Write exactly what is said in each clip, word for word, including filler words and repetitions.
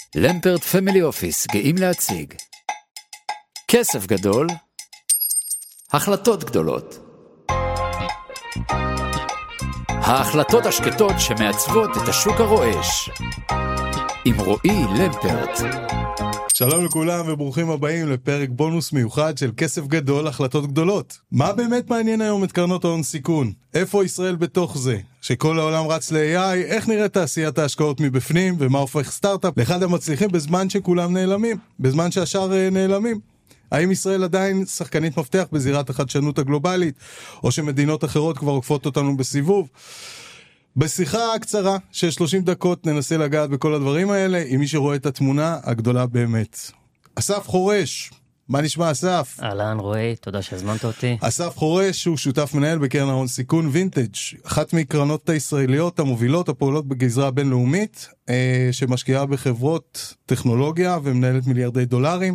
למפרט פמילי אופיס גאים להציג כסף גדול, החלטות גדולות. ההחלטות השקטות שמעצבות את השוק הרועש. עם רועי למפרט. שלום לכולם וברוכים הבאים לפרק בונוס מיוחד של כסף גדול, החלטות גדולות. מה באמת מעניין היום את קרנות ההון סיכון? איפה ישראל בתוך זה? שכל העולם רץ ל-איי איי, איך נראית תעשיית ההשקעות מבפנים ומה הופך סטארט-אפ לאחד המצליחים בזמן שכולם נעלמים, בזמן שהשאר נעלמים? האם ישראל עדיין שחקנית מפתח בזירת החדשנות הגלובלית, או שמדינות אחרות כבר עוקפות אותנו בסיבוב? בשיחה קצרה של שלושים דקות ננסה לגעת בכל הדברים האלה, עם מי שרואה את התמונה הגדולה באמת. אסף חורש, מה נשמע אסף? אהלן רועי, תודה שהזמנת אותי. אסף חורש הוא שותף מנהל בקרן ההון סיכון וינטג', אחת מקרנות הישראליות המובילות הפועלות בגזרה הבינלאומית, שמשקיעה בחברות טכנולוגיה ומנהלת מיליארדי דולרים.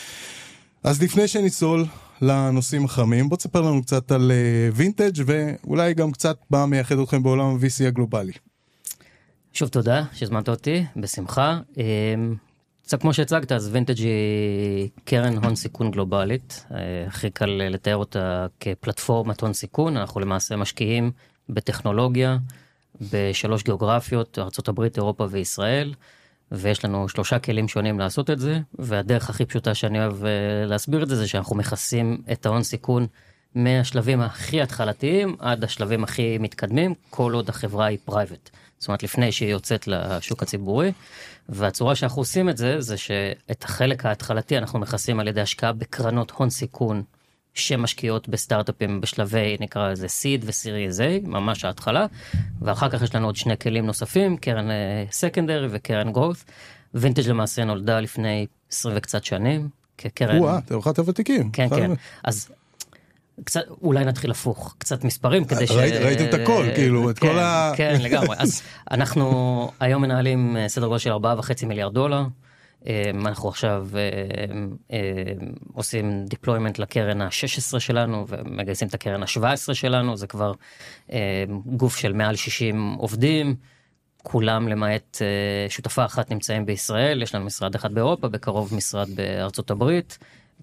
אז לפני שניצול לנושאים החמים, בוא תספר לנו קצת על וינטג' ואולי גם קצת מה מייחד אתכם בעולם ה-וי סי הגלובלי. שוב תודה שהזמנת אותי, בשמחה. קצת כמו שהצגת, אז וינטג' היא קרן הון סיכון גלובלית. הכי קל לתאר אותה כפלטפורמת הון סיכון. אנחנו למעשה משקיעים בטכנולוגיה, בשלוש גיאוגרפיות, ארצות הברית, אירופה וישראל. ויש לנו שלושה כלים שונים לעשות את זה, והדרך הכי פשוטה שאני אוהב להסביר את זה, זה שאנחנו מכסים את ההון סיכון מהשלבים הכי התחלתיים עד השלבים הכי מתקדמים, כל עוד החברה היא פרייבט. זאת אומרת, לפני שהיא יוצאת לשוק הציבורי, והצורה שאנחנו עושים את זה, זה שאת החלק ההתחלתי אנחנו מכסים על ידי השקעה בקרנות הון סיכון, שמשקיעות בסטארט-אפים בשלבי, נקרא לזה סיד וסיריז איי, ממש ההתחלה, ואחר כך יש לנו עוד שני כלים נוספים, קרן סקנדרי וקרן גרוס. וינטג' למעשה נולדה לפני עשרים וקצת שנים, כקרן... וואה, אתם אחת הוותיקים. כן, כן. אז קצת, אולי נתחיל הפוך, קצת מספרים כדי ש... ראיתם את הכל, כאילו, את כל ה... כן, לגמרי. אז אנחנו היום מנהלים סדר גודל של ארבעה וחצי מיליארד דולר, אנחנו עכשיו עושים deployment לקרן ה-שש עשרה שלנו ומגייסים את הקרן ה-שבע עשרה שלנו, זה כבר גוף של מעל שישים עובדים, כולם למעט שותפה אחת נמצאים בישראל, יש לנו משרד אחד באירופה, בקרוב משרד בארצות הברית,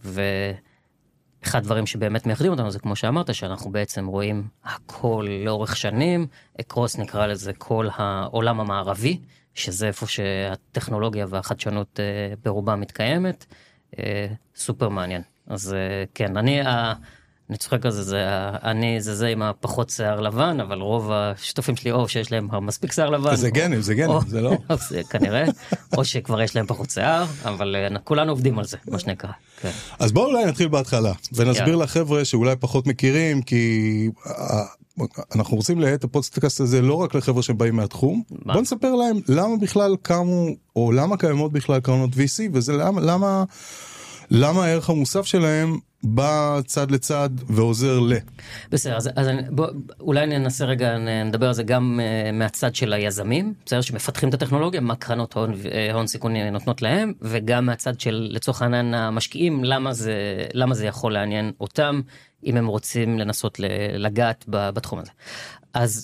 ואחד הדברים שבאמת מייחדים אותנו זה כמו שאמרת, שאנחנו בעצם רואים הכל לאורך שנים, אקרוס נקרא לזה כל העולם המערבי, שזה איפה שהטכנולוגיה והחדשנות אה, ברובה מתקיימת, אה, סופר מעניין. אז אה, כן, אני, אה, אני צוחק על זה, זה, אני זה זה עם הפחות שיער לבן, אבל רוב השותפים שלי או שיש להם מספיק שיער לבן. זה גנים, זה גנים, זה לא. זה כנראה, או שכבר יש להם פחות שיער, אבל אה, כולנו עובדים על זה, מה שנקרא. כן. אז בואו אולי נתחיל בהתחלה, ונסביר לחבר'ה שאולי פחות מכירים, כי... אנחנו רוצים להעט את הפודקאסט הזה לא רק לחבר'ה שבאים מהתחום, מה? בוא נספר להם למה בכלל קמו, או למה קיימות בכלל קרנות וי סי, וזה למה, למה, למה הערך המוסף שלהם בא צד לצד ועוזר ל. בסדר, אז, אז בוא, אולי ננסה רגע, נדבר על זה גם uh, מהצד של היזמים, בסדר, שמפתחים את הטכנולוגיה, מה קרנות הון, הון סיכון נותנות להם, וגם מהצד של לצורך העניין המשקיעים, למה זה, למה זה יכול לעניין אותם, אם הם רוצים לנסות לגעת בתחום הזה. אז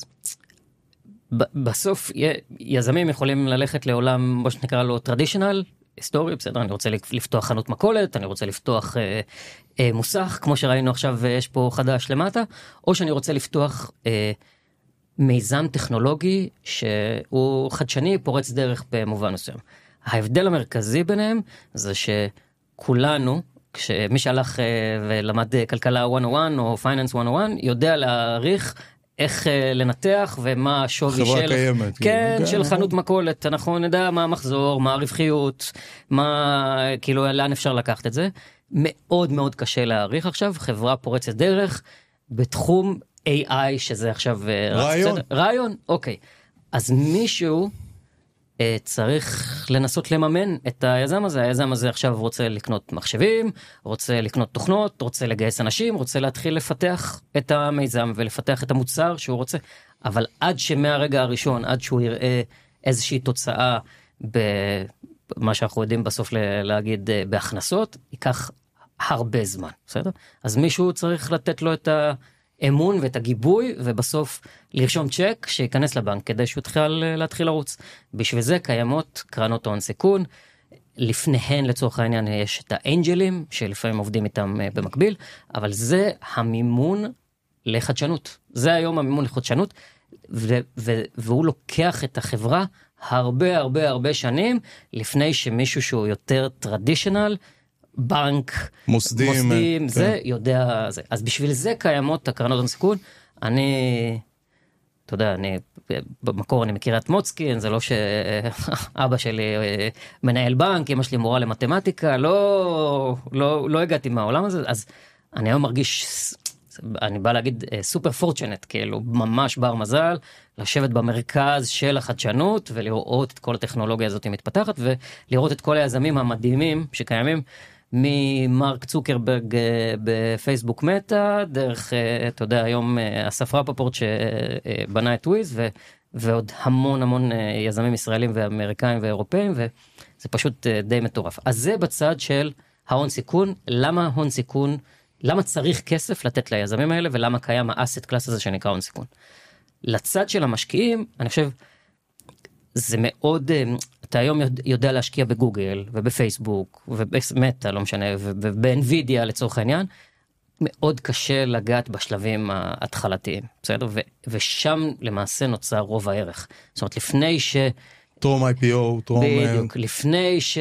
בסוף יזמים יכולים ללכת לעולם, בוא שנקרא לו טרדישיונל, היסטורי, בסדר, אני רוצה לפתוח חנות מכולת, אני רוצה לפתוח אה, אה, מוסך, כמו שראינו עכשיו יש פה חדש למטה, או שאני רוצה לפתוח אה, מיזם טכנולוגי שהוא חדשני, פורץ דרך במובן מסוים. ההבדל המרכזי ביניהם זה שכולנו, כשמי שהלך ולמד כלכלה מאה ואחת או פייננס מאה ואחת, יודע להעריך איך לנתח ומה השווי של... קיימת, כן, של חנות מכולת. אנחנו נדע מה המחזור, מה הרווחיות, מה, כאילו, לאן אפשר לקחת את זה. מאוד מאוד קשה להעריך עכשיו, חברה פורצת דרך, בתחום איי איי, שזה עכשיו... רעיון. רעיון, אוקיי. אז מישהו... צריך לנסות לממן את היזם הזה. היזם הזה עכשיו רוצה לקנות מחשבים, רוצה לקנות תוכנות, רוצה לגייס אנשים, רוצה להתחיל לפתח את המיזם ולפתח את המוצר שהוא רוצה. אבל עד שמהרגע הראשון, עד שהוא יראה איזושהי תוצאה במה שאנחנו יודעים בסוף להגיד בהכנסות, ייקח הרבה זמן, בסדר? אז מישהו צריך לתת לו את ה... אמון ואת הגיבוי, ובסוף לרשום צ'ק שיכנס לבנק, כדי שהוא תחיל להתחיל לרוץ. בשביל זה קיימות קרנות הון סיכון, לפניהן לצורך העניין יש את האנג'לים, שלפעמים עובדים איתם במקביל, אבל זה המימון לחדשנות. זה היום המימון לחדשנות, ו- ו- והוא לוקח את החברה הרבה הרבה הרבה שנים, לפני שמישהו שהוא יותר טרדישנל, בנק, מוסדים, מוסדים זה כן. יודע, זה. אז בשביל זה קיימות הקרנות הון סיכון. אני, אתה יודע, אני, במקור אני מכירה את מוצקין, זה לא שאבא שלי מנהל בנק, אמא שלי מורה למתמטיקה, לא, לא, לא הגעתי מהעולם הזה, אז אני היום מרגיש, אני בא להגיד סופר פורצ'נט, כאילו ממש בר מזל, לשבת במרכז של החדשנות, ולראות את כל הטכנולוגיה הזאת מתפתחת, ולראות את כל היזמים המדהימים שקיימים, ממרק צוקרברג בפייסבוק מטא, דרך, אתה יודע, היום אסף רפפורט שבנה את וויז, ועוד המון המון יזמים ישראלים ואמריקאים ואירופאים, וזה פשוט די מטורף. אז זה בצד של ההון סיכון. למה הון סיכון, למה צריך כסף לתת ליזמים האלה, ולמה קיים האסט קלאס הזה שנקרא הון סיכון? לצד של המשקיעים, אני חושב, זה מאוד, אתה היום יודע להשקיע בגוגל, ובפייסבוק, ובמטא, לא משנה, ובאנווידיה לצורך העניין, מאוד קשה לגעת בשלבים ההתחלתיים, בסדר? ו- ושם למעשה נוצר רוב הערך. זאת אומרת, לפני ש... טרום איי פי או, טרום... בדיוק, לפני ש...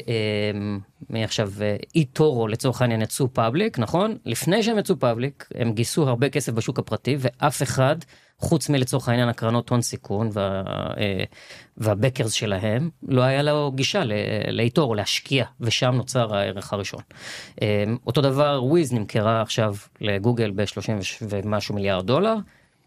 מי עכשיו, אי-טורו לצורך העניין יצאו פאבליק, נכון? לפני שהם יצאו פאבליק, הם גייסו הרבה כסף בשוק הפרטי, ואף אחד, חוץ מלצורך העניין הקרנות הון סיכון, וה... והבקרס שלהם, לא היה לו גישה לאי-טורו, להשקיע, ושם נוצר הערך הראשון. אותו דבר, וויז נמכרה עכשיו לגוגל ב-שלושים ומשהו מיליארד דולר,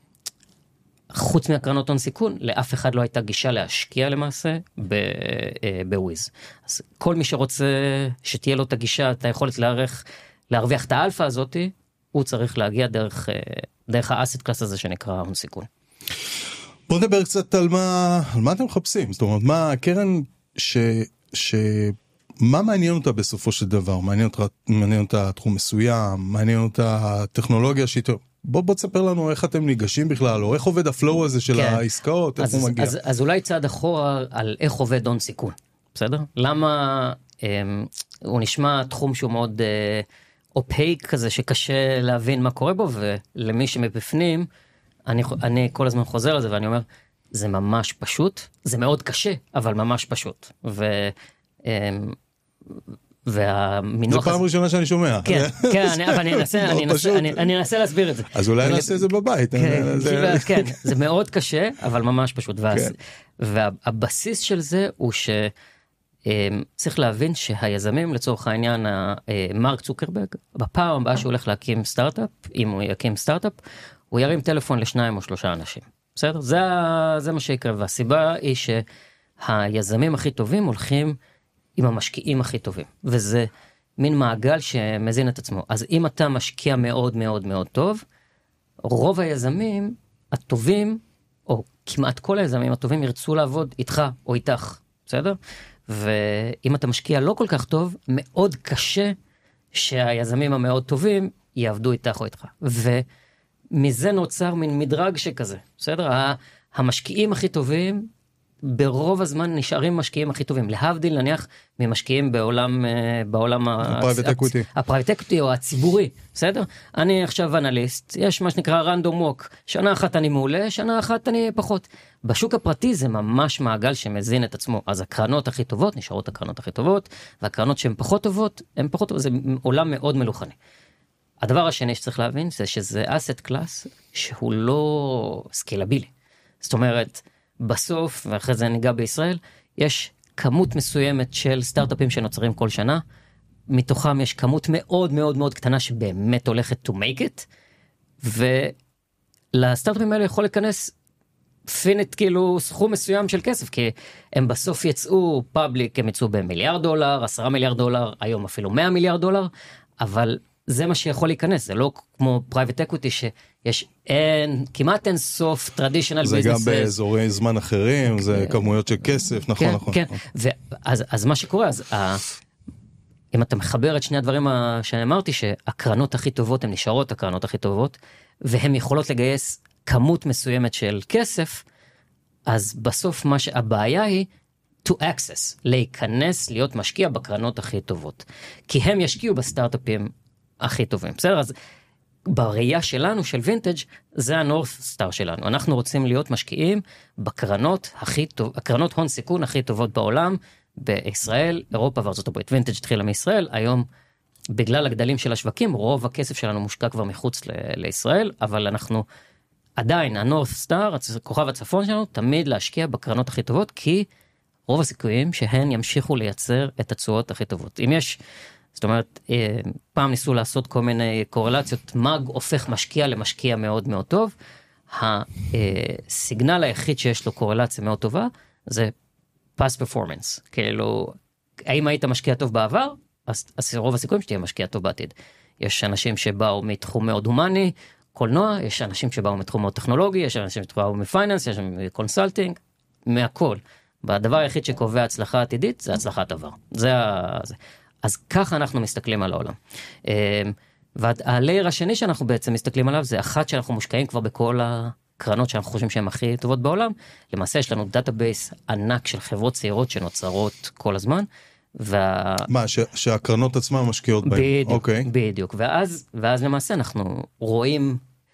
חוץ מהקרנות הון סיכון, לאף אחד לא הייתה גישה להשקיע למעשה בוויז. אז כל מי שרוצה שתהיה לו את הגישה, את היכולת להערך, להרוויח את האלפא הזאת, הוא צריך להגיע דרך, דרך האסט קלאס הזה שנקרא הון סיכון. בוא נדבר קצת על מה, על מה אתם מחפשים. זאת אומרת, מה הקרן ש... ש... מה מעניין אותה בסופו של דבר? מעניין אותה, מעניין אותה תחום מסוים, מעניין אותה הטכנולוגיה שהיא... בוא, בוא תספר לנו איך אתם ניגשים בכלל, או איך עובד הפלואו הזה של כן. העסקאות, איך אז, הוא מגיע. אז, אז אולי צעד אחורה על איך עובד הון סיכון, בסדר? למה אה, הוא נשמע תחום שהוא מאוד אה, אופייק כזה, שקשה להבין מה קורה בו, ולמי שמבפנים, אני, אני כל הזמן חוזר על זה, ואני אומר, זה ממש פשוט, זה מאוד קשה, אבל ממש פשוט. ו... אה, והמינוח... זה פעם ראשונה שאני שומע. כן, כן, אבל אני אנסה, אני אנסה, אני אנסה להסביר את זה. אז אולי נעשה את זה בבית. כן, זה מאוד קשה, אבל ממש פשוט. והבסיס של זה הוא שצריך להבין שהיזמים, לצורך העניין, מרק צוקרברג, בפעם הבאה שהוא הולך להקים סטארט-אפ, אם הוא יקים סטארט-אפ, הוא ירים טלפון לשניים או שלושה אנשים. בסדר? זה מה שיקרה, והסיבה היא שהיזמים הכי טובים הולכים עם המשקיעים הכי טובים, וזה מין מעגל שמזין את עצמו. אז אם אתה משקיע מאוד מאוד מאוד טוב, רוב היזמים הטובים, או כמעט כל היזמים הטובים, ירצו לעבוד איתך או איתך, בסדר? ואם אתה משקיע לא כל כך טוב, מאוד קשה שהיזמים המאוד טובים יעבדו איתך או איתך. ומזה נוצר מין מדרג שכזה, בסדר? המשקיעים הכי טובים, ברוב הזמן נשארים משקיעים הכי טובים, להבדיל נניח ממשקיעים בעולם, בעולם הפרייבט אקוויטי. הפרייבט אקוויטי או הציבורי, בסדר? אני עכשיו אנליסט, יש מה שנקרא רנדום ווק, שנה אחת אני מעולה, שנה אחת אני פחות. בשוק הפרטי זה ממש מעגל שמזין את עצמו, אז הקרנות הכי טובות נשארות הקרנות הכי טובות, והקרנות שהן פחות טובות, הן פחות טובות, זה עולם מאוד מלוכני. הדבר השני שצריך להבין זה שזה אסט קלאס שהוא לא סקלבילי. זאת אומרת, בסוף, ואחרי זה ניגע בישראל, יש כמות מסוימת של סטארט-אפים שנוצרים כל שנה, מתוכם יש כמות מאוד מאוד מאוד קטנה שבאמת הולכת to make it, ולסטארט-אפים האלה יכול להיכנס פינט כאילו סכום מסוים של כסף, כי הם בסוף יצאו פאבליק, הם יצאו במיליארד דולר, עשרה מיליארד דולר, היום אפילו מאה מיליארד דולר, אבל זה מה שיכול להיכנס, זה לא כמו פרייבט אקוויטי שיש אין, כמעט אין סוף טרדישיונל ביזנס. זה גם באזורי זמן אחרים, זה כמויות של כסף, נכון, נכון. כן, אז מה שקורה, אז אם אתה מחבר את שני הדברים שאמרתי, שהקרנות הכי טובות הן נשארות הקרנות הכי טובות, והן יכולות לגייס כמות מסוימת של כסף, אז בסוף מה שהבעיה היא, to access, להיכנס, להיות משקיע בקרנות הכי טובות. כי הם ישקיעו בסטארט-אפים הכי טובים. בסדר? אז בראייה שלנו, של וינטג', זה הנורת' סטאר שלנו. אנחנו רוצים להיות משקיעים בקרנות הכי טוב, הקרנות הון סיכון הכי טובות בעולם, בישראל, אירופה וארצות הברית. וינטג' התחילה מישראל, היום בגלל הגדלים של השווקים, רוב הכסף שלנו מושקע כבר מחוץ ל- לישראל, אבל אנחנו עדיין, הנורת' סטאר, כוכב הצפון שלנו, תמיד להשקיע בקרנות הכי טובות, כי רוב הסיכויים שהן ימשיכו לייצר את התשואות הכי טובות. אם יש, זאת אומרת, פעם ניסו לעשות כל מיני קורלציות, מה הופך משקיע למשקיע מאוד מאוד טוב, הסיגנל היחיד שיש לו קורלציה מאוד טובה, זה past performance, כאילו, האם היית משקיע טוב בעבר? אז, אז רוב הסיכויים שתהיה משקיע טוב בעתיד. יש אנשים שבאו מתחום מאוד הומני, קולנוע, יש אנשים שבאו מתחום מאוד טכנולוגי, יש אנשים שבאו מפייננס, יש אנשים מקונסלטינג, מהכל. והדבר היחיד שקובע הצלחה עתידית, זה הצלחת עבר. זה ה... זה. אז ככה אנחנו מסתכלים על העולם. והלייר השני שאנחנו בעצם מסתכלים עליו, זה אחת שאנחנו מושקעים כבר בכל הקרנות שאנחנו חושבים שהן הכי טובות בעולם. למעשה יש לנו דאטאבייס ענק של חברות צעירות שנוצרות כל הזמן. וה... מה, ש... שהקרנות עצמן משקיעות בהן. בדיוק, אוקיי. בדיוק. ואז, ואז למעשה אנחנו רואים,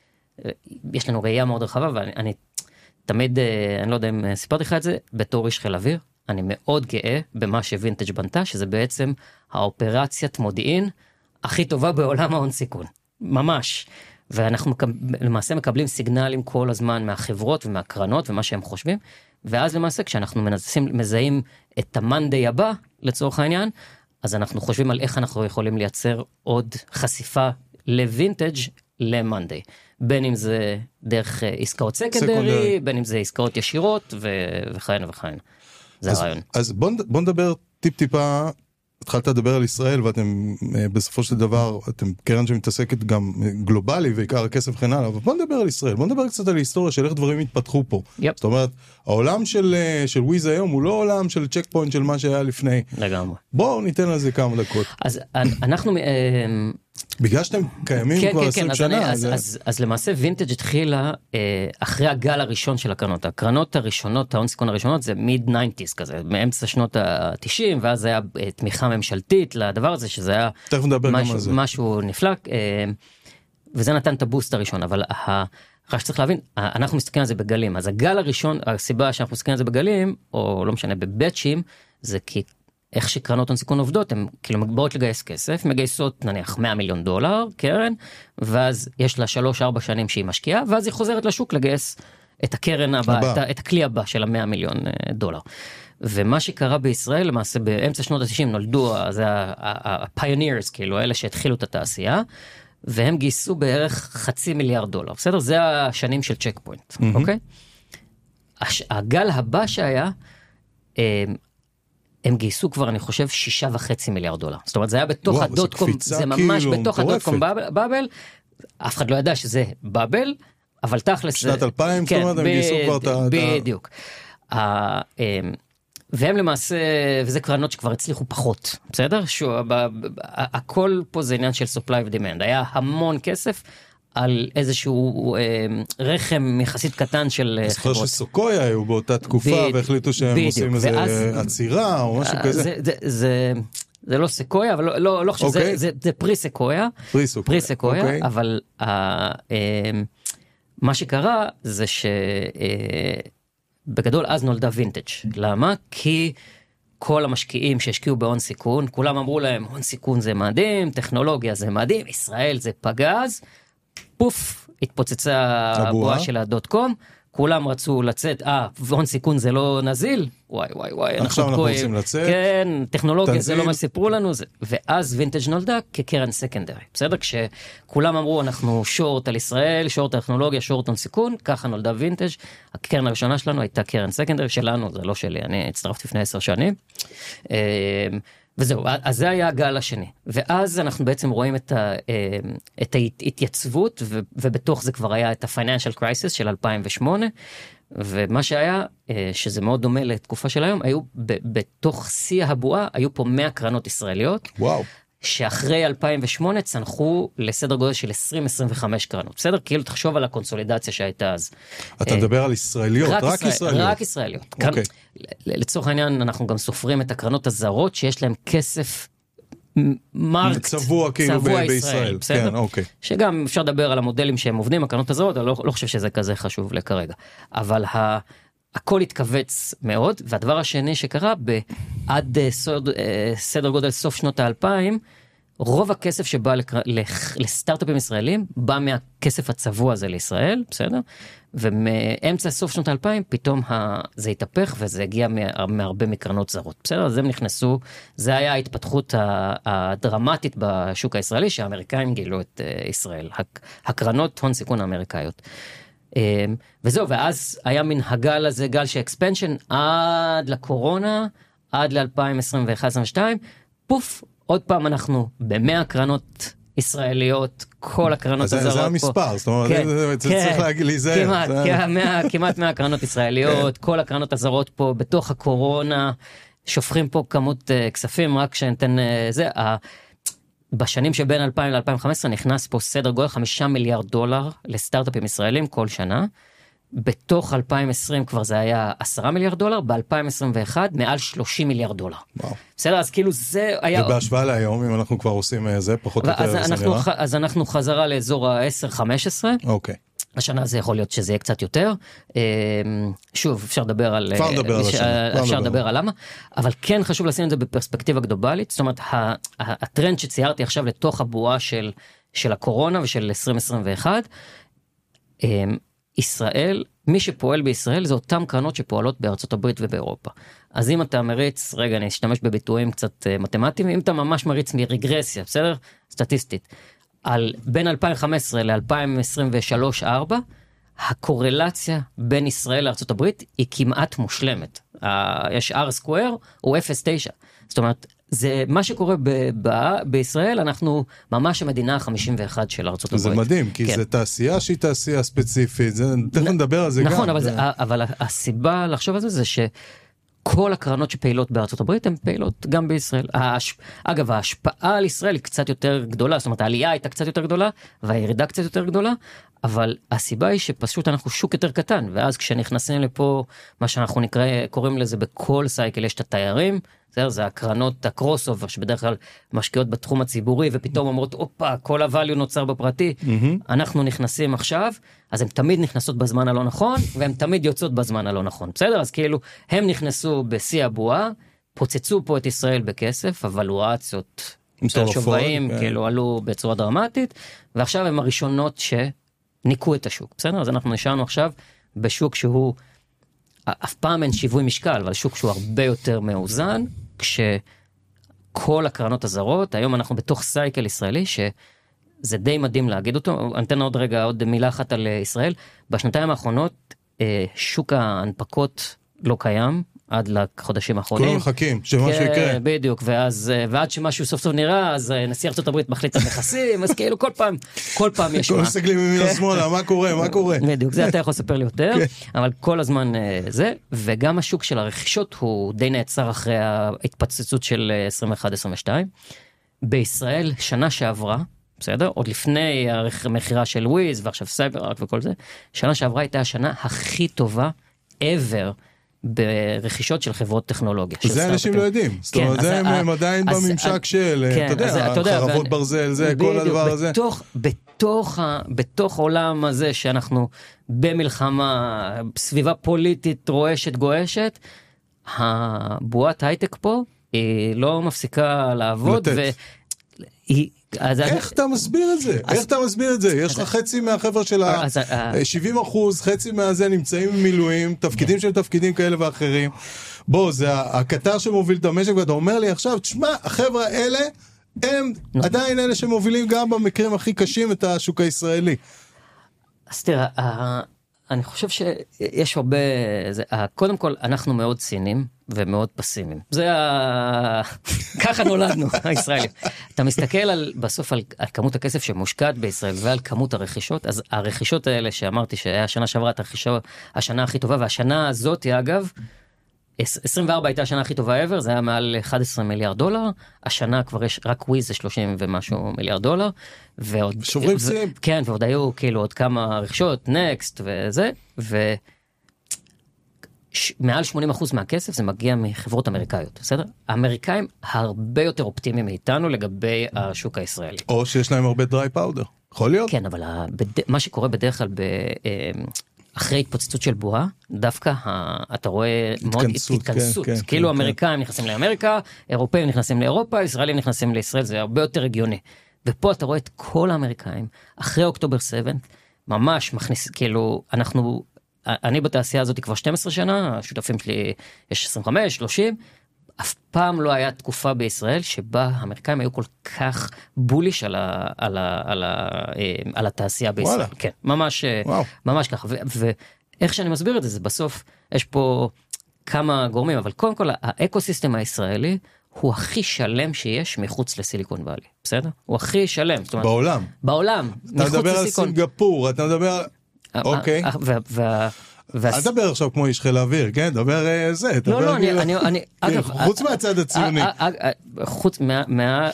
יש לנו ראייה מאוד רחבה, ואני אני, תמיד, אני לא יודע אם סיפרתי לך את זה, בתור איש חיל אוויר, אני מאוד גאה במה שווינטג' בנתה, שזה בעצם האופרציית מודיעין הכי טובה בעולם ההון סיכון. ממש. ואנחנו למעשה מקבלים סיגנלים כל הזמן מהחברות ומהקרנות ומה שהם חושבים, ואז למעשה כשאנחנו מנסים, מזהים את המנדי הבא, לצורך העניין, אז אנחנו חושבים על איך אנחנו יכולים לייצר עוד חשיפה לווינטג' למנדי. בין אם זה דרך עסקאות סקנדרי, בין אם זה עסקאות ישירות, וכהנה וכהנה. זה אז, הרעיון. אז בוא, בוא נדבר טיפ טיפה, התחלת לדבר על ישראל, ואתם בסופו של דבר, אתם קרן שמתעסקת גם גלובלי, ועיקר הכסף וכן הלאה, אבל בוא נדבר על ישראל, בוא נדבר קצת על היסטוריה של איך דברים התפתחו פה. Yep. זאת אומרת, העולם של, של וויז היום הוא לא עולם של צ'ק פוינט של מה שהיה לפני. לגמרי. בואו ניתן על זה כמה דקות. אז אנחנו... בגלל שאתם קיימים כן, כבר כן, עשרים כן, שנה. אז, אז, אז, אז למעשה וינטג' התחילה אה, אחרי הגל הראשון של הקרנות. הקרנות הראשונות, ההון סיכון הראשונות, זה מיד ניינטיז כזה, מאמצע שנות ה-תשעים, ואז היה אה, תמיכה ממשלתית לדבר הזה, שזה היה משהו, משהו נפלא, אה, וזה נתן את הבוסט הראשון, אבל ה... רק שצריך להבין, אנחנו מסתכלים על זה בגלים, אז הגל הראשון, הסיבה שאנחנו מסתכלים על זה בגלים, או לא משנה, בבטשים, זה כי איך שקרנות הון סיכון עובדות, הן כאילו באות לגייס כסף, מגייסות נניח מאה מיליון דולר, קרן, ואז יש לה שלוש ארבע שנים שהיא משקיעה, ואז היא חוזרת לשוק לגייס את הקרן הבא, הבא. את, את הכלי הבא של המאה מיליון דולר. ומה שקרה בישראל, למעשה באמצע שנות ה-תשעים נולדו, זה ה-pioneers, כאילו, אלה שהתחילו את התעשייה, והם גייסו בערך חצי מיליארד דולר, בסדר? זה השנים של צ'ק פוינט, mm-hmm. אוקיי? הש, הגל הבא שהיה, הם גייסו כבר, אני חושב, שישה וחצי מיליארד דולר. זאת אומרת, זה היה בתוך הדוט קום, זה ממש כאילו בתוך הדוט קום בבל, אף אחד לא ידע שזה בבל, אבל תכלס... שנת אלפיים, כן, זאת אומרת, הם גייסו כבר את ה... בדיוק. והם למעשה, וזה קרנות שכבר הצליחו פחות, בסדר? הכל פה זה עניין של supply ו-demand. היה המון כסף על איזשהו רחם יחסית קטן של חברות. זוכר שסוקויה היו באותה תקופה, והחליטו שהם עושים איזה עצירה או משהו כזה. זה לא סקויה, אבל לא חושב, זה פרי סקויה. פרי סקויה, אבל מה שקרה זה ש... בגדול אז נולדה וינטג'. למה? כי כל המשקיעים שהשקיעו בהון סיכון, כולם אמרו להם, הון סיכון זה מדהים, טכנולוגיה זה מדהים, ישראל זה פגז, פוף, התפוצצה הבועה של הדוט קום, כולם רצו לצאת, אה, הון סיכון זה לא נזיל, וואי וואי וואי, עכשיו אנחנו רוצים לצאת, כן, טכנולוגיה זה לא מה סיפרו לנו, זה. ואז וינטג' נולדה כקרן סקנדרי, בסדר? כשכולם אמרו אנחנו שורט על ישראל, שורט טכנולוגיה, שורט הון סיכון, ככה נולדה וינטג'. הקרן הראשונה שלנו הייתה קרן סקנדרי, שלנו, זה לא שלי, אני הצטרפתי לפני עשר שנים, וזהו, אז זה היה הגל השני, ואז אנחנו בעצם רואים את, ה, את ההתייצבות, ובתוך זה כבר היה את ה-Financial Crisis של אלפיים ושמונה, ומה שהיה, שזה מאוד דומה לתקופה של היום, היו בתוך שיא הבועה, היו פה מאה קרנות ישראליות, וואו. שאחרי אלפיים ושמונה צנחו לסדר גודל של עשרים עשרים וחמש קרנות. בסדר? כאילו תחשוב על הקונסולידציה שהייתה אז. אתה מדבר על ישראליות, רק, רק ישראל, ישראליות. רק ישראליות. Okay. לצורך העניין אנחנו גם סופרים את הקרנות הזרות שיש להם כסף מרקט, צבוע כאילו צבוע ב- ישראל, בישראל. בסדר? כן, אוקיי. שגם אפשר לדבר על המודלים שהם עובדים, הקרנות הזרות, אני לא, לא חושב שזה כזה חשוב לכרגע. אבל ה... הכל התכווץ מאוד, והדבר השני שקרה, עד סדר גודל סוף שנות האלפיים, רוב הכסף שבא לסטארט-אפים ישראלים, בא מהכסף הצבוע הזה לישראל, בסדר? ומאמצע סוף שנות האלפיים, פתאום זה התהפך, וזה הגיע מהרבה מקרנות זרות, בסדר? אז הם נכנסו, זה היה ההתפתחות הדרמטית בשוק הישראלי, שהאמריקאים גילו את ישראל, הקרנות הון סיכון האמריקאיות. וזהו, ואז היה מן הגל הזה, גל שאקספנשן עד לקורונה, עד ל-אלפיים עשרים ואחת עשרים ושתיים, פוף, עוד פעם אנחנו במאה קרנות ישראליות, כל הקרנות הזרות פה. זה המספר, זאת אומרת, זה צריך להגיד לי, זה... כמעט מאה קרנות ישראליות, כל הקרנות הזרות פה בתוך הקורונה, שופכים פה כמות כספים, רק שנתן זה, בשנים שבין אלפיים ל-אלפיים וחמש עשרה נכנס פה סדר גודל חמישה מיליארד דולר לסטארט-אפים ישראלים כל שנה, בתוך אלפיים ועשרים כבר זה היה עשרה מיליארד דולר, ב-אלפיים עשרים ואחת מעל שלושים מיליארד דולר. וואו. בסדר, אז כאילו זה היה... ובהשוואה להיום, אם אנחנו כבר עושים זה, פחות או יותר זה נראה? אז אנחנו חזרה לאזור ה-עשר חמש עשרה. אוקיי. השנה זה יכול להיות שזה יהיה קצת יותר. שוב, אפשר לדבר על... אפשר לדבר על השנה. אפשר לדבר על למה. אבל כן חשוב לשים את זה בפרספקטיבה גלובלית. זאת אומרת, הטרנד שציירתי עכשיו לתוך הבועה של הקורונה ושל עשרים עשרים ואחת, ישראל, מי שפועל בישראל זה אותם קרנות שפועלות בארצות הברית ובאירופה. אז אם אתה מריץ, רגע, אני אשתמש בביטויים קצת מתמטיים, אם אתה ממש מריץ מרגרסיה, בסדר? סטטיסטית. על בין אלפיים וחמש עשרה ל-אלפיים עשרים ושלוש ארבע, הקורלציה בין ישראל לארצות הברית היא כמעט מושלמת. יש R square הוא אפס נקודה תשע. זאת אומרת, זה מה שקורה ב- ב- בישראל, אנחנו ממש המדינה ה-חמישים ואחת של ארצות הברית. זה מדהים, כי כן. זה תעשייה שהיא תעשייה ספציפית, זה, תכף נדבר על זה נכון, גם. נכון, אבל, זה... זה, אבל הסיבה לחשוב על זה, זה שכל הקרנות שפעילות בארצות הברית, הן פעילות גם בישראל. ההש... אגב, ההשפעה על ישראל היא קצת יותר גדולה, זאת אומרת, העלייה הייתה קצת יותר גדולה, והירידה קצת יותר גדולה, אבל הסיבה היא שפשוט אנחנו שוק יותר קטן, ואז כשנכנסים לפה, מה שאנחנו נקרא, קוראים לזה בכל סייקל, יש את התיירים, זה, זה הקרנות, הקרוס אובר, שבדרך כלל משקיעות בתחום הציבורי, ופתאום אומרות, אופה, כל הvalue נוצר בפרטי, mm-hmm. אנחנו נכנסים עכשיו, אז הן תמיד נכנסות בזמן הלא נכון, והן תמיד יוצאות בזמן הלא נכון, בסדר? אז כאילו, הם נכנסו בשיא הבועה, פוצצו פה את ישראל בכסף, הוולואציות, שווים, כן. כאילו, עלו בצורה דרמטית, ועכשיו הם הראשונות שניקו את השוק, בסדר? אז אנחנו נשארנו עכשיו בשוק שהוא, אף פעם אין שיווי משקל, אבל שוק שהוא הרבה יותר מאוזן, כשכל הקרנות הזרות, היום אנחנו בתוך סייקל ישראלי, שזה די מדהים להגיד אותו, אני אתן עוד רגע, עוד מילה אחת על ישראל, בשנתיים האחרונות, שוק ההנפקות לא קיים, עד לחודשים האחרונים. כולם מחכים, שמשהו יקרה. בדיוק, ואז, ועד שמשהו סוף סוף נראה, אז נשיא ארצות הברית מחליט על נכסים, אז כאילו כל פעם, כל פעם יש מה. כל מסתכלים ממין השמאלה, מה קורה, מה קורה? בדיוק, זה אתה יכול לספר לי יותר, אבל כל הזמן זה, וגם השוק של הרכישות הוא די נעצר אחרי ההתפצצות של עשרים ואחת עשרים ושתיים. בישראל, שנה שעברה, בסדר? עוד לפני המחירה של וויז, ועכשיו סייברארק וכל זה, שנה שעברה הייתה השנה הכי טובה ever ברכישות של חברות טכנולוגיה. זה אנשים לא יודעים. זאת אומרת, זה הם עדיין בממשק של, אתה יודע, חרבות ברזל, זה, כל הדבר הזה. בתוך עולם הזה שאנחנו במלחמה, סביבה פוליטית רועשת גועשת, הבועת הייטק פה היא לא מפסיקה לעבוד, והיא איך אתה מסביר את זה? איך אתה מסביר את זה? יש לך חצי מהחבר'ה של ה-שבעים אחוז, חצי מהזה נמצאים במילואים, תפקידים של תפקידים כאלה ואחרים. בוא, זה הקטר שמוביל את המשק, ואתה אומר לי עכשיו, תשמע, החבר'ה האלה, הם עדיין אלה שמובילים גם במקרים הכי קשים את השוק הישראלי. אז תראה, אני חושב שיש הרבה, קודם כל, אנחנו מאוד צינים ומאוד פסימיים. זה ה... ככה נולדנו, הישראלים. אתה מסתכל על, בסוף על, על כמות הכסף שמושקעת בישראל ועל כמות הרכישות, אז הרכישות האלה שאמרתי שהיה השנה שעברה את הרכישה, השנה הכי טובה, והשנה הזאת, אגב, עשרים וארבע הייתה השנה הכי טובה ever, זה היה מעל אחד עשר מיליארד דולר, השנה כבר יש, רק וויז זה שלושים ומשהו מיליארד דולר, ועוד... שוברים שיאים. כן, ועוד היו כאילו עוד כמה רכישות, נקסט וזה, ו... מעל שמונים אחוז מהכסף זה מגיע מחברות אמריקאיות, בסדר? האמריקאים הרבה יותר אופטימיים מאיתנו לגבי השוק הישראלי. או שיש להם הרבה דרי פאודר, יכול להיות? כן, אבל מה שקורה בדרך כלל אחרי התפוצצות של בועה, דווקא אתה רואה מאוד התכנסות, כאילו אמריקאים נכנסים לאמריקה, אירופאים נכנסים לאירופה, ישראלים נכנסים לישראל, זה הרבה יותר הגיוני. ופה אתה רואה את כל האמריקאים, אחרי אוקטובר שבע, ממש מכניס, כאילו, אנחנו... אני בתעשייה הזאת כבר שתים עשרה שנה, השותפים שלי יש עשרים וחמש, שלושים, אף פעם לא היה תקופה בישראל שבה האמריקאים היו כל כך בוליש על, ה, על, ה, על, ה, על התעשייה בישראל. וואלה. כן, ממש, ממש ככה. ו, ואיך שאני מסביר את זה, זה בסוף, יש פה כמה גורמים, אבל קודם כל, האקוסיסטם הישראלי הוא הכי שלם שיש מחוץ לסיליקון ואלי, בסדר? הוא הכי שלם. אומרת, בעולם. בעולם. אתה מדבר על סינגפור, אתה מדבר... אוקיי. אל תדבר עכשיו כמו איש חיל האוויר, כן? דבר זה. לא, לא, אני... חוץ מהצד הציוני. חוץ מה...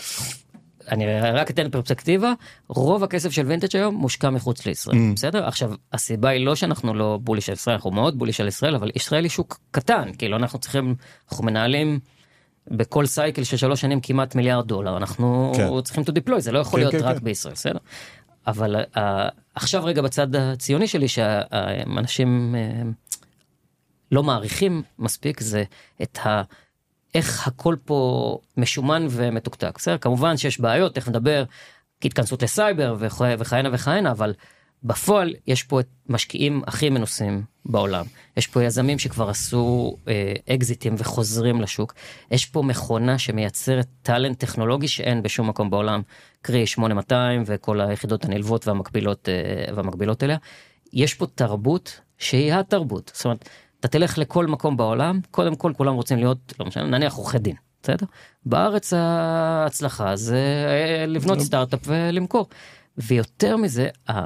אני רק אתן פרספקטיבה, רוב הכסף של וינטג' היום מושקע מחוץ לישראל, בסדר? עכשיו, הסיבה היא לא שאנחנו לא בוליש על ישראל, אנחנו מאוד בוליש על ישראל, אבל ישראל היא שוק קטן, כאילו אנחנו צריכים, אנחנו מנהלים בכל סייקל של שלוש שנים כמעט מיליארד דולר, אנחנו צריכים to deploy, זה לא יכול להיות רק בישראל, בסדר? אבל uh, עכשיו רגע בצד הציוני שלי שהאנשים uh, לא מעריכים מספיק זה את ה... איך הכל פה משומן ומתוקתק. בסדר? כמובן שיש בעיות, איך נדבר, התכנסות לסייבר וכהנה וכהנה, אבל בפועל יש פה את משקיעים הכי מנוסים בעולם. יש פה יזמים שכבר עשו אה, אקזיטים וחוזרים לשוק. יש פה מכונה שמייצרת טלנט טכנולוגי שאין בשום מקום בעולם, קרי שמונה מאתיים וכל היחידות הנלוות והמקבילות, אה, והמקבילות אליה. יש פה תרבות שהיא התרבות. זאת אומרת, אתה תלך לכל מקום בעולם, קודם כל כולם רוצים להיות, לא משנה, נניח עורכי דין. בסדר? בארץ ההצלחה זה לבנות סטארט-אפ ולמכור. ויותר מזה,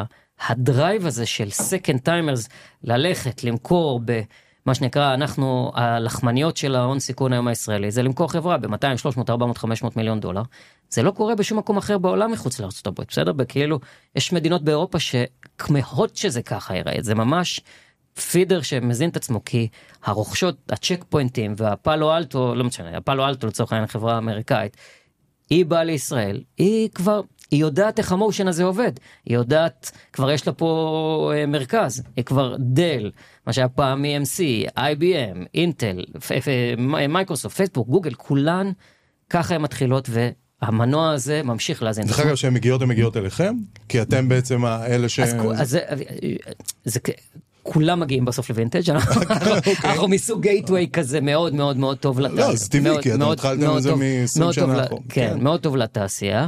הדרייב הזה של second timers ללכת, למכור במה שנקרא, אנחנו, הלחמניות של ההון סיכון היום הישראלי, זה למכור חברה ב-מאתיים, שלוש מאות, ארבע מאות, חמש מאות מיליון דולר. זה לא קורה בשום מקום אחר בעולם מחוץ לארצות הברית, בסדר? בכאילו, יש מדינות באירופה שכמהות שזה ככה יראה, זה ממש פידר שמזין את עצמו, כי הרוכשות, הצ'ק פוינטים והפאלו אלטו, לא משנה, הפאלו אלטו לצורך העניין חברה אמריקאית, היא באה לישראל, היא כבר... היא יודעת איך המושן הזה עובד, היא יודעת, כבר יש לה פה אה, מרכז, היא כבר דל, מה שהיה פעם מ-אם סי, איי בי אם, אינטל, מייקרוסופט, פייסבוק, גוגל, כולן, ככה הן מתחילות, והמנוע הזה ממשיך להזין. דרך אגב, שהן מגיעות, הן מגיעות אליכם? כי אתם בעצם האלה ש... אז, אז זה, זה, כולם מגיעים בסוף לוינטג', אנחנו מסוג גייטווי כזה מאוד מאוד מאוד טוב לתעשייה. לא, זה טבעי, כי אתם התחלתם את זה מ-עשרים שנה אחורה. כן, מאוד טוב לתעשייה,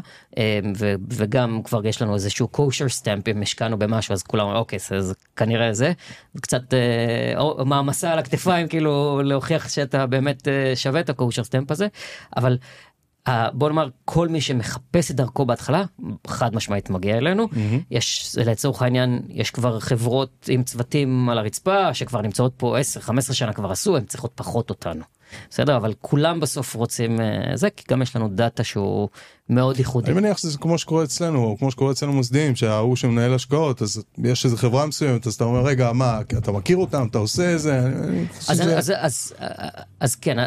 וגם כבר יש לנו איזשהו קושר סטמפ, אם השקענו במשהו, אז כולם אומרים, אוקיי, אז כנראה זה, קצת מעמסה על הכתפיים, כאילו להוכיח שאתה באמת שווה את הקושר סטמפ הזה, אבל... בוא נאמר, כל מי שמחפש את דרכו בהתחלה, חד משמעית מגיע אלינו, יש, לצורך העניין, יש כבר חברות עם צוותים על הרצפה, שכבר נמצאות פה עשר חמש עשרה שנה כבר עשו, הם צריכות פחות אותנו. בסדר, אבל כולם בסוף רוצים זה, כי גם יש לנו דאטה שהוא מאוד ייחודי. אני מניח שזה כמו שקורה אצלנו, או כמו שקורה אצלנו מוסדיים, שההוא שמנהל השקעות, אז יש איזו חברה מסוימת, אז אתה אומר, רגע, מה, אתה מכיר אותם, אתה עושה איזה... אז, אז, אז, אז כן,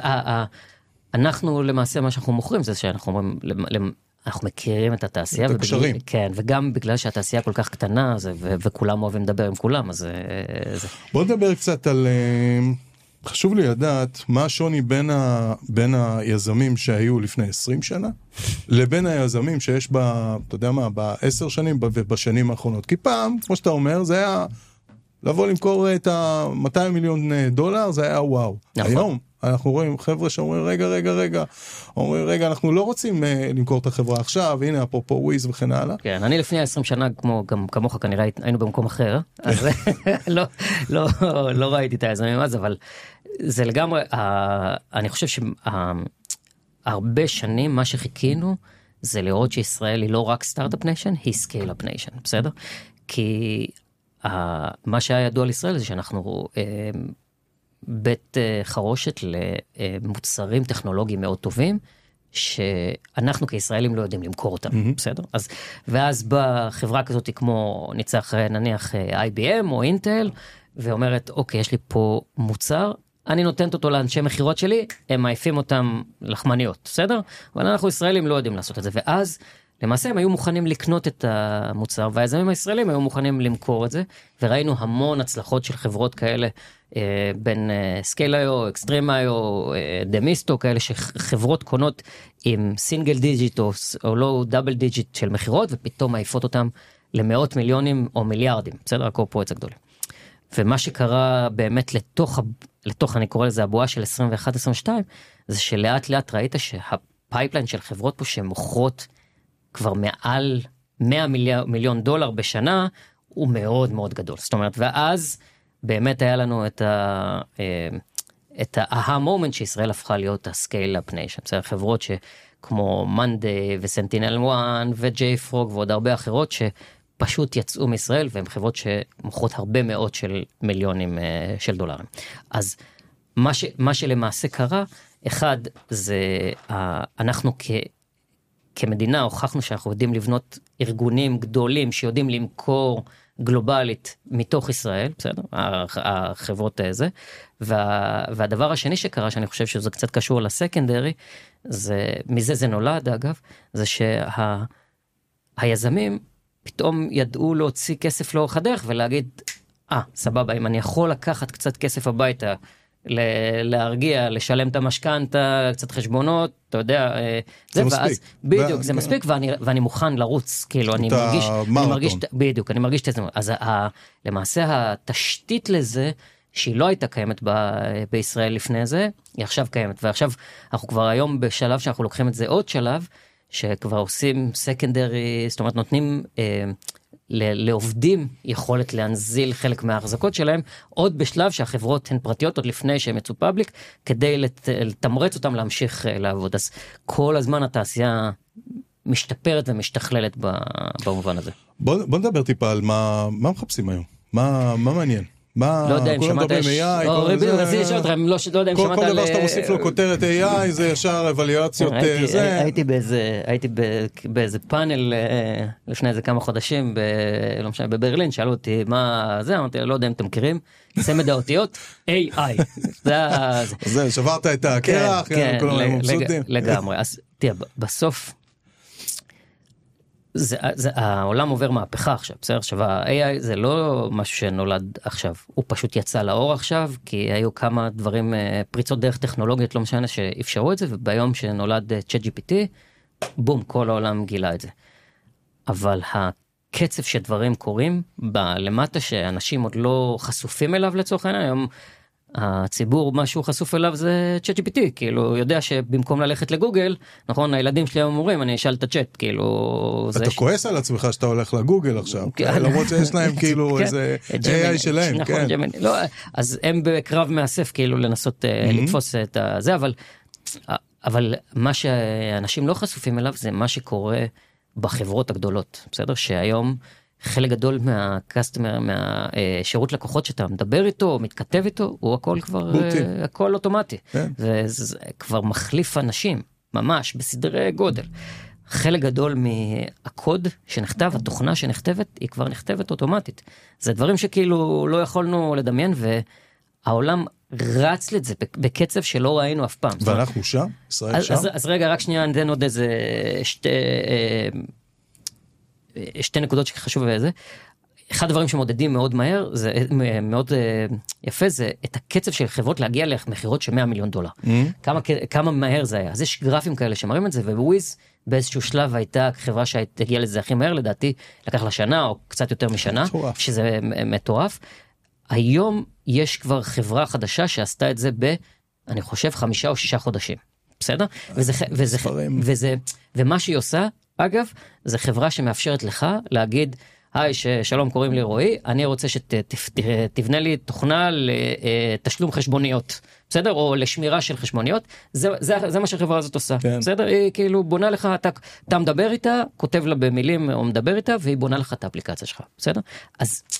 אנחנו למעשה מה שאנחנו מוכרים זה שאנחנו אומרים, אנחנו מכירים את התעשייה. את הקשרים. כן, וגם בגלל שהתעשייה כל כך קטנה, וכולם אוהבים לדבר עם כולם, אז... בוא נדבר קצת על... חשוב לי לדעת מה השוני בין, ה, בין היזמים שהיו לפני עשרים שנה, לבין היזמים שיש בה, אתה יודע מה, בעשר שנים ובשנים האחרונות. כי פעם, כמו שאתה אומר, זה היה לבוא למכור את ה-מאתיים מיליון דולר, זה היה וואו. נכון. היום אנחנו רואים חבר'ה שאומרים, רגע, רגע, רגע, אומרים, רגע, אנחנו לא רוצים uh, למכור את החברה עכשיו, הנה, אפרופו וויז וכן הלאה. כן, אני לפני עשרים שנה, כמו, גם כמוך כנראה, היינו במקום אחר, אז לא, לא, לא ראיתי את היזמים אז, אבל זה לגמרי, uh, אני חושב שהרבה uh, שנים, מה שחיכינו, זה לראות שישראל היא לא רק סטארט-אפ ניישן, היא סקייל-אפ ניישן, בסדר? כי uh, מה שהיה ידוע על ישראל זה שאנחנו... Uh, בית חרושת למוצרים טכנולוגיים מאוד טובים, שאנחנו כישראלים לא יודעים למכור אותם, mm-hmm. בסדר? אז, ואז באה חברה כזאת כמו ניצח נניח איי בי אם או אינטל, ואומרת, אוקיי, יש לי פה מוצר, אני נותנת אותו לאנשי מחירות שלי, הם מעיפים אותם לחמניות, בסדר? אבל אנחנו ישראלים לא יודעים לעשות את זה, ואז למעשה הם היו מוכנים לקנות את המוצר, והיזמים הישראלים היו מוכנים למכור את זה, וראינו המון הצלחות של חברות כאלה, אה, בין סקייל.איו, אקסטרים.איו, דמיסטו, כאלה שחברות קונות עם סינגל דיג'יט או, או לא דאבל דיג'יט של מחירות, ופתאום מעיפות אותם למאות מיליונים או מיליארדים, בסדר? הקורפורטס הגדולים. ומה שקרה באמת לתוך, לתוך אני קורא לזה הבועה של עשרים ואחת עשרים ושתיים, זה שלאט לאט ראית שהפייפליין של חברות פה שמוכרות כבר מעל מאה מיליון דולר בשנה, הוא מאוד מאוד גדול. זאת אומרת, ואז באמת היה לנו את ה... את ה-aha moment שישראל הפכה להיות ה-scale-up nation. זה חברות שכמו Monday ו-Sentinel one ו-JFrog ועוד הרבה אחרות שפשוט יצאו מישראל, והן חברות שמוכרות הרבה מאות של מיליונים של דולרים. אז מה, ש... מה שלמעשה קרה, אחד זה אנחנו כ... כמדינה הוכחנו שאנחנו יודעים לבנות ארגונים גדולים שיודעים למכור גלובלית מתוך ישראל, בסדר? החברות הזה. וה, והדבר השני שקרה, שאני חושב שזה קצת קשור לסקנדרי, זה, מזה זה נולד אגב, זה שהיזמים פתאום ידעו להוציא כסף לאורך הדרך ולהגיד, אה, סבבה, אם אני יכול לקחת קצת כסף הביתה, להרגיע, לשלם את המשכנתה, קצת חשבונות, אתה יודע, זה מספיק. בדיוק, זה מספיק, ואני מוכן לרוץ, כאילו, אני מרגיש, בדיוק, אני מרגיש את זה. אז למעשה התשתית לזה, שהיא לא הייתה קיימת בישראל לפני זה, היא עכשיו קיימת, ועכשיו אנחנו כבר היום בשלב שאנחנו לוקחים את זה עוד שלב, שכבר עושים סקנדרי, זאת אומרת, נותנים לעובדים יכולת להנזיל חלק מההחזקות שלהם, עוד בשלב שהחברות הן פרטיות, עוד לפני שהן יצאו פאבליק, כדי לתמרץ אותם להמשיך לעבוד. אז כל הזמן התעשייה משתפרת ומשתכללת במובן הזה. בוא, בוא נדבר טיפה על מה, מה מחפשים היום? מה, מה מעניין? מה, לא יודע אם שמעת, כל דבר שאתה מוסיף לו כותרת איי איי, זה ישר אבליואציות, הייתי באיזה פאנל לפני איזה כמה חודשים, לא משנה, בברלין, שאלו אותי מה זה, אמרתי, לא יודע אם אתם מכירים, צמד האותיות, איי איי. זה, שברת את הקרח, כולם הם מבסוטים. לגמרי, אז תראה, בסוף, זה, זה, העולם עובר מהפכה עכשיו, בסדר? עכשיו, ה-איי איי זה לא משהו שנולד עכשיו, הוא פשוט יצא לאור עכשיו, כי היו כמה דברים, פריצות דרך טכנולוגיות, לא משנה, שאפשרו את זה, וביום שנולד צ'אט ג'י פי טי, בום, כל העולם גילה את זה. אבל הקצב שדברים קורים, למטה שאנשים עוד לא חשופים אליו לצורך העניין, היום הציבור, מה שהוא חשוף אליו זה צ'אט ג'י פי טי, כאילו, יודע שבמקום ללכת לגוגל, נכון, הילדים שלי אומרים, אני אשאל את הצ'אט, כאילו... אתה כועס על עצמך שאתה הולך לגוגל עכשיו, למרות שיש להם כאילו איזה איי איי שלהם, כן. לא, אז הם בקרב מאסף, כאילו, לנסות לתפוס את זה, אבל מה שאנשים לא חשופים אליו, זה מה שקורה בחברות הגדולות, בסדר? שהיום... חלק גדול מהקסטומר, מהשירות לקוחות שאתה מדבר איתו, מתכתב איתו, הוא הכל כבר, הכל אוטומטי. זה כבר מחליף אנשים, ממש, בסדרי גודל. חלק גדול מהקוד שנכתב, התוכנה שנכתבת, היא כבר נכתבת אוטומטית. זה דברים שכאילו לא יכולנו לדמיין, והעולם רץ לזה בקצב שלא ראינו אף פעם. ואנחנו שם? ישראל שם? אז רגע, רק שנייה, ניתן עוד איזה שתי... שתי נקודות שחשוב וזה. אחד הדברים שמודדים מאוד מהר, זה מאוד יפה, זה את הקצב של חברות להגיע למחירות של מאה מיליון דולר. כמה, כמה מהר זה היה. אז יש גרפים כאלה שמראים את זה, ובוויז באיזשהו שלב הייתה חברה שהגיעה לזה הכי מהר, לדעתי לקח לה שנה או קצת יותר משנה, שזה מטורף. היום יש כבר חברה חדשה שעשתה את זה ב, אני חושב, חמישה או שישה חודשים. בסדר? וזה, וזה, וזה, ומה שהיא עושה, אגב, זו חברה שמאפשרת לך להגיד, היי, שלום, קוראים לי רועי, אני רוצה שתבנה לי תוכנה לתשלום חשבוניות, בסדר? או לשמירה של חשבוניות, זה, זה, זה מה שהחברה הזאת עושה, כן. בסדר? היא כאילו בונה לך, אתה, אתה מדבר איתה, כותב לה במילים או מדבר איתה, והיא בונה לך את האפליקציה שלך, בסדר? אז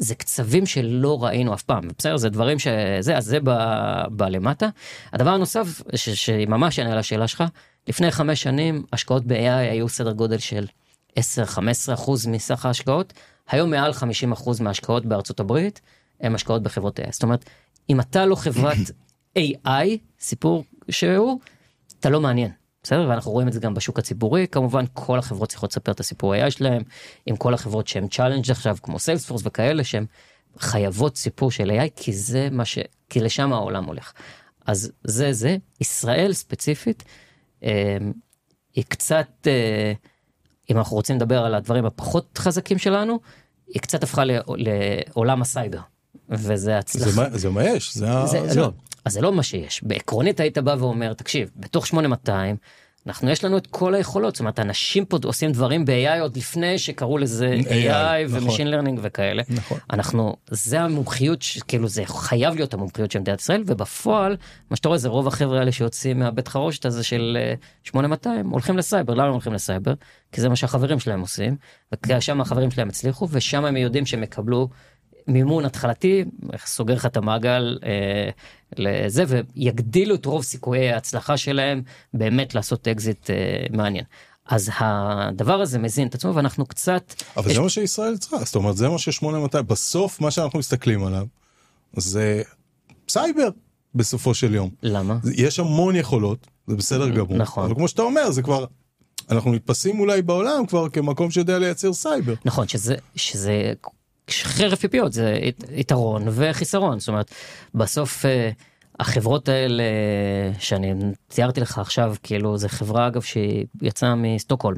זה קצבים שלא ראינו אף פעם, בסדר? זה דברים שזה, אז זה בלמטה. הדבר הנוסף, ש, שממש יענה על השאלה שלך, לפני חמש שנים, השקעות ב-איי איי היו סדר גודל של עשר עד חמש עשרה אחוז מסך ההשקעות, היום מעל חמישים אחוז מההשקעות בארצות הברית, הם השקעות בחברות איי איי. זאת אומרת, אם אתה לא חברת איי איי, סיפור שהוא, אתה לא מעניין. בסדר? ואנחנו רואים את זה גם בשוק הציבורי, כמובן כל החברות צריכות לספר את הסיפור איי איי שלהם, עם כל החברות שהן צ'אלנג' עכשיו, כמו סיילספורס וכאלה, שהן חייבות סיפור של איי איי, כי זה מה ש... כי לשם העולם הולך. אז זה זה, ישראל ספציפית, אה, היא קצת, אה, אם אנחנו רוצים לדבר על הדברים הפחות חזקים שלנו, היא קצת הפכה לעולם הסייבר, וזה הצלחה. זה, זה מה יש? זה, זה, זה... לא. אז זה לא מה שיש. בעקרונית היית בא ואומר, תקשיב, בתוך שמונה מאתיים, אנחנו יש לנו את כל היכולות, זאת אומרת, אנשים פה עושים דברים ב-איי איי עוד לפני שקראו לזה איי איי ומשין לרנינג וכאלה. נכון. אנחנו, זה המומחיות, כאילו זה חייב להיות המומחיות של מדינת ישראל, ובפועל, מה שאתה רואה זה רוב החבר'ה האלה שיוצאים מהבית חרושת הזה של שמונה מאתיים, הולכים לסייבר. למה הם הולכים לסייבר? כי זה מה שהחברים שלהם עושים, ושם החברים שלהם הצליחו, ושם הם יודעים שהם יקבלו מימון התחלתי, סוגר לך את המעגל אה, לזה, ויגדילו את רוב סיכויי ההצלחה שלהם, באמת לעשות אקזיט אה, מעניין. אז הדבר הזה מזין את עצמו, ואנחנו קצת... אבל יש... זה מה שישראל צריכה, זאת אומרת, זה מה ש-שמונה מאתיים, בסוף מה שאנחנו מסתכלים עליו, זה סייבר, בסופו של יום. למה? יש המון יכולות, זה בסדר גמור. נכון. אבל כמו שאתה אומר, זה כבר... אנחנו מתפסים אולי בעולם כבר כמקום שיודע לייצר סייבר. נכון, שזה... שזה... חרף פיפיות, זה יתרון וחיסרון, זאת אומרת, בסוף החברות האלה שאני ציירתי לך עכשיו, כאילו זה חברה אגב שיצאה מסטוקהולם.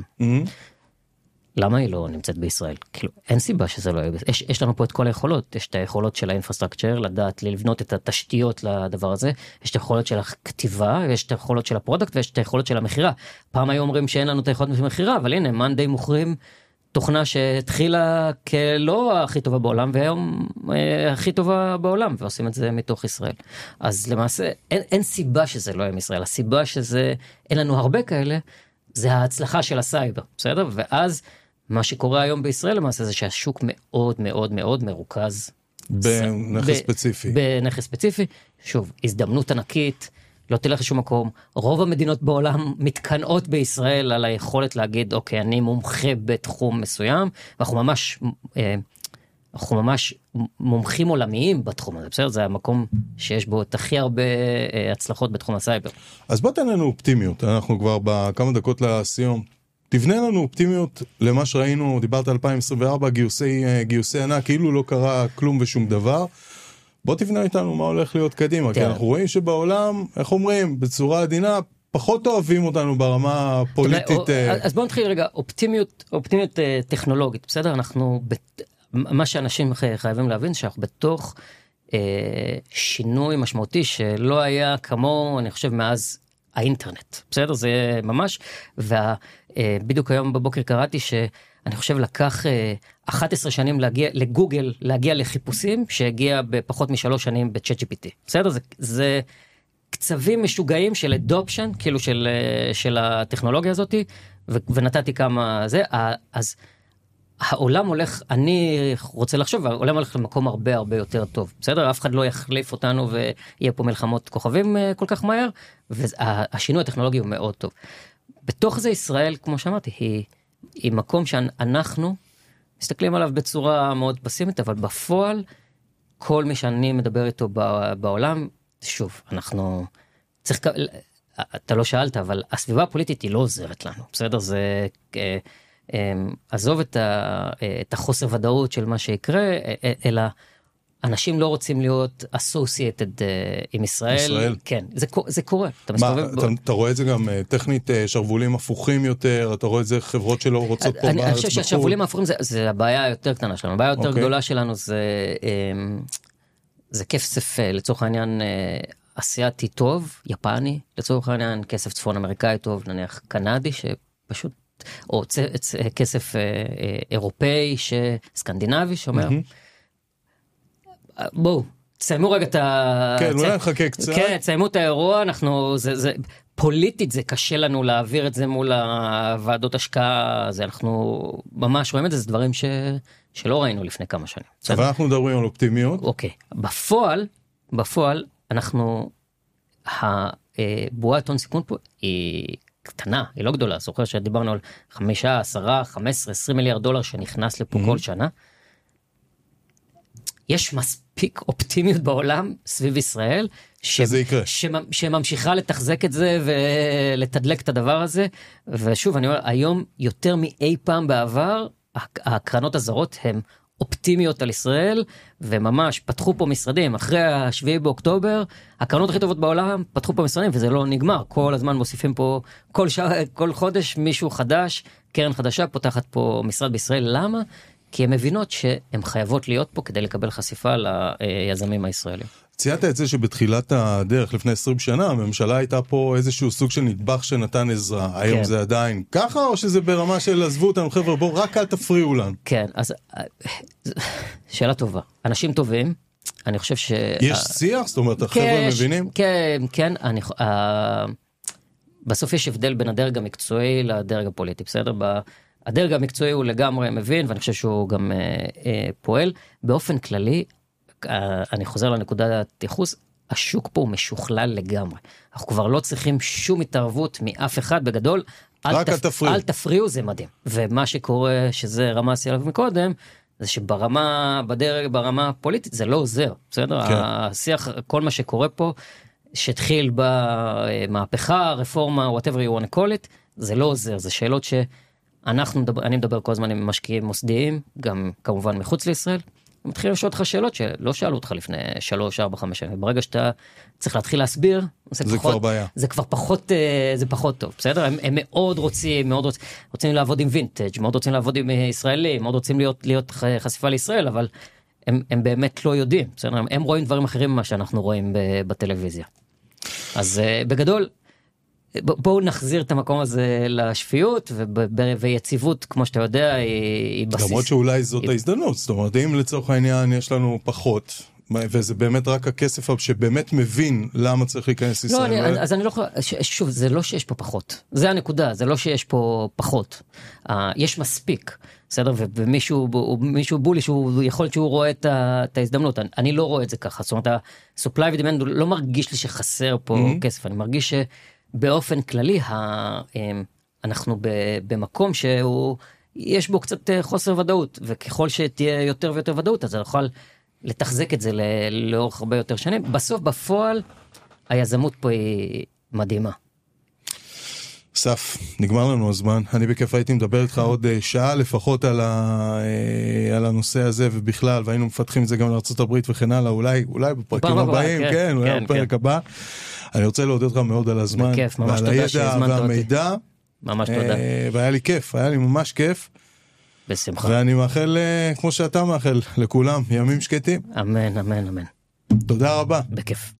למה היא לא נמצאת בישראל? כאילו אין סיבה שזה לא יהיה, יש, יש לנו פה את כל היכולות, יש את היכולות של האינפרסטרקצ'ר, לדעת לבנות את התשתיות לדבר הזה, יש את היכולות של הכתיבה, יש את היכולות של הפרודקט ויש את היכולות של המחירה. פעם היו אומרים שאין לנו את היכולות של המחירה, אבל הנה, מאנדיי מוכרים תוכנה שהתחילה כלא הכי טובה בעולם, והיום אה, הכי טובה בעולם, ועושים את זה מתוך ישראל. אז למעשה, אין, אין סיבה שזה לא יהיה מישראל. הסיבה שזה, אין לנו הרבה כאלה, זה ההצלחה של הסייבר, בסדר? ואז, מה שקורה היום בישראל למעשה, זה שהשוק מאוד מאוד מאוד מרוכז. בנכס ב- ספציפי. בנכס ספציפי. שוב, הזדמנות ענקית, לא תלך לשום מקום. רוב המדינות בעולם מתקנאות בישראל על היכולת להגיד, אוקיי, אני מומחה בתחום מסוים, ואנחנו ממש, אנחנו ממש מומחים עולמיים בתחום הזה, בסדר? זה המקום שיש בו את הכי הרבה הצלחות בתחום הסייבר. אז בוא תן לנו אופטימיות, אנחנו כבר בכמה דקות לסיום. תבנה לנו אופטימיות למה שראינו, דיברת על אלפיים עשרים וארבע, גיוסי, גיוסי ענק, כאילו לא קרה כלום ושום דבר. בוא תבנה איתנו מה הולך להיות קדימה, כי אנחנו רואים שבעולם, איך אומרים, בצורה עדינה, פחות אוהבים אותנו ברמה הפוליטית. אז בוא נתחיל רגע, אופטימיות, אופטימיות טכנולוגית, בסדר? אנחנו, מה שאנשים חייבים להבין, שאנחנו בתוך שינוי משמעותי שלא היה כמו, אני חושב, מאז האינטרנט, בסדר? זה ממש, ובדיוק היום בבוקר קראתי ש... אני חושב לקח אחת עשרה שנים להגיע לגוגל, להגיע לחיפושים, שהגיע בפחות משלוש שנים ב-צ'אט ג'י פי טי. בסדר? זה, זה קצבים משוגעים של אדופשן, כאילו של, של הטכנולוגיה הזאת, ו, ונתתי כמה זה, אז העולם הולך, אני רוצה לחשוב, העולם הולך למקום הרבה הרבה יותר טוב. בסדר? אף אחד לא יחליף אותנו ויהיה פה מלחמות כוכבים כל כך מהר, והשינוי הטכנולוגי הוא מאוד טוב. בתוך זה ישראל, כמו שאמרתי, היא... היא מקום שאנחנו מסתכלים עליו בצורה מאוד פסימית, אבל בפועל, כל מי שאני מדבר איתו בעולם, שוב, אנחנו, צריך, אתה לא שאלת, אבל הסביבה הפוליטית היא לא עוזרת לנו, בסדר? זה, עזוב את, ה, את החוסר ודאות של מה שיקרה, אלא אנשים לא רוצים להיות associated uh, עם ישראל. ישראל. כן, זה, זה קורה. אתה, מה, אתה, אתה רואה את זה גם uh, טכנית uh, שרבולים הפוכים יותר, אתה רואה את זה חברות שלא רוצות פה אני, בארץ. אני חושב שהשרבולים ההפוכים זה, זה הבעיה היותר קטנה שלנו. הבעיה היותר okay. גדולה שלנו זה, um, זה כסף, uh, לצורך העניין, uh, אסיאתי טוב, יפני, לצורך העניין, כסף צפון אמריקאי טוב, נניח קנדי, שפשוט, או צ, צ, כסף uh, uh, אירופאי, סקנדינבי, שאומר, mm-hmm. בואו, תסיימו רגע את ה... כן, אולי נחכה קצת. כן, תסיימו את האירוע, אנחנו, זה, זה, פוליטית זה קשה לנו להעביר את זה מול הוועדות השקעה, זה אנחנו ממש רואים את זה, זה דברים ש, שלא ראינו לפני כמה שנים. אבל אנחנו מדברים על אופטימיות. אוקיי, בפועל, בפועל, אנחנו, הבועת הון סיכון פה היא קטנה, היא לא גדולה, זוכר שדיברנו על חמישה, עשרה, חמש עשרה, עשרים מיליארד דולר שנכנס לפה כל שנה. יש מספיק אופטימיות בעולם סביב ישראל, שזה יקרה. שממשיכה לתחזק את זה ולתדלק את הדבר הזה, ושוב, אני אומר, היום יותר מאי פעם בעבר, הקרנות הזרות הן אופטימיות על ישראל, וממש פתחו פה משרדים, אחרי השביעי באוקטובר, הקרנות הכי טובות בעולם פתחו פה משרדים, וזה לא נגמר, כל הזמן מוסיפים פה, כל, ש... כל חודש מישהו חדש, קרן חדשה פותחת פה משרד בישראל, למה? כי הן מבינות שהן חייבות להיות פה כדי לקבל חשיפה ליזמים הישראלים. ציינת את זה שבתחילת הדרך, לפני עשרים שנה, הממשלה הייתה פה איזשהו סוג של נדבך שנתן עזרה. היום כן. זה עדיין ככה, או שזה ברמה של עזבו אותנו, חבר'ה, בואו רק אל תפריעו לנו? כן, אז שאלה טובה. אנשים טובים, אני חושב ש... יש שיח? זאת אומרת, החבר'ה כן, מבינים? כן, כן. אני... בסוף יש הבדל בין הדרג המקצועי לדרג הפוליטי, בסדר? הדרג המקצועי הוא לגמרי מבין, ואני חושב שהוא גם אה, אה, פועל. באופן כללי, אה, אני חוזר לנקודת ייחוס, השוק פה הוא משוכלל לגמרי. אנחנו כבר לא צריכים שום התערבות מאף אחד בגדול. רק אל, תפ... תפריעו. אל תפריעו, זה מדהים. ומה שקורה, שזה רמזתי עליו מקודם, זה שברמה, בדרג, ברמה הפוליטית, זה לא עוזר. בסדר? כן. השיח, כל מה שקורה פה, שהתחיל במהפכה, רפורמה, whatever you want to call it, זה לא עוזר. זה שאלות ש... אנחנו מדבר, אני מדבר כל הזמן עם משקיעים מוסדיים, גם כמובן מחוץ לישראל, מתחילים לשאול אותך שאלות שלא שאלו אותך לפני שלוש, ארבע, חמש שנים. ברגע שאתה צריך להתחיל להסביר, זה, זה פחות, כבר בעיה. זה כבר פחות, זה פחות טוב, בסדר? הם, הם מאוד רוצים, מאוד רוצים, רוצים לעבוד עם וינטג', מאוד רוצים לעבוד עם ישראלים, מאוד רוצים להיות, להיות חשיפה לישראל, אבל הם, הם באמת לא יודעים, בסדר? הם, הם רואים דברים אחרים ממה שאנחנו רואים בטלוויזיה. אז בגדול, בואו נחזיר את המקום הזה לשפיות, ויציבות, כמו שאתה יודע, היא בסיס. למרות שאולי זאת ההזדמנות, זאת אומרת, אם לצורך העניין יש לנו פחות, וזה באמת רק הכסף שבאמת מבין למה צריך להיכנס לישראל. לא, אז אני לא יכול, שוב, זה לא שיש פה פחות. זה הנקודה, זה לא שיש פה פחות. יש מספיק, בסדר? ומישהו בולי, יכול להיות שהוא רואה את ההזדמנות. אני לא רואה את זה ככה. זאת אומרת, ה-supply ו-demand לא מרגיש לי שחסר פה כסף. אני מרגיש ש... באופן כללי, אנחנו במקום שהוא, יש בו קצת חוסר ודאות, וככל שתהיה יותר ויותר ודאות, אז נוכל לתחזק את זה לאורך הרבה יותר שנים. בסוף, בפועל, היזמות פה היא מדהימה. סף, נגמר לנו הזמן. אני בכיף הייתי מדבר איתך עוד שעה לפחות על, ה... על הנושא הזה ובכלל, והיינו מפתחים את זה גם לארצות הברית וכן הלאה, אולי, אולי בפרקים הבאים, כן, כן, אולי כן, בפרק כן. הבא. אני רוצה להודות לך מאוד על הזמן, בכיף, ממש ועל תודה הידע והמידע. ממש תודה. והיה לי כיף, היה לי ממש כיף. בשמחה. ואני מאחל, כמו שאתה מאחל, לכולם, ימים שקטים. אמן, אמן, אמן. תודה רבה. בכיף.